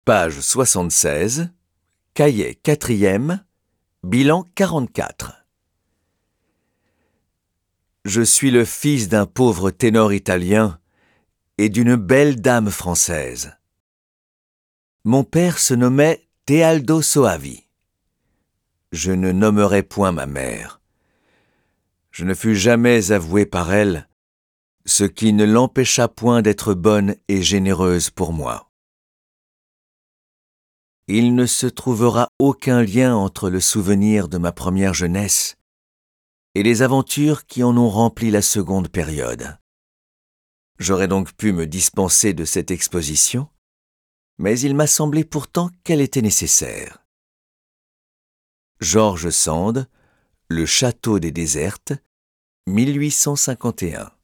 Page 76, cahier 4e, bilan 44. Je suis le fils d'un pauvre ténor italien et d'une belle dame française. Mon père se nommait Tealdo Soavi. Je ne nommerai point ma mère. Je ne fus jamais avoué par elle, ce qui ne l'empêcha point d'être bonne et généreuse pour moi. Il ne se trouvera aucun lien entre le souvenir de ma première jeunesse et les aventures qui en ont rempli la seconde période. J'aurais donc pu me dispenser de cette exposition, mais il m'a semblé pourtant qu'elle était nécessaire. George Sand, Le Château des Désertes, 1851.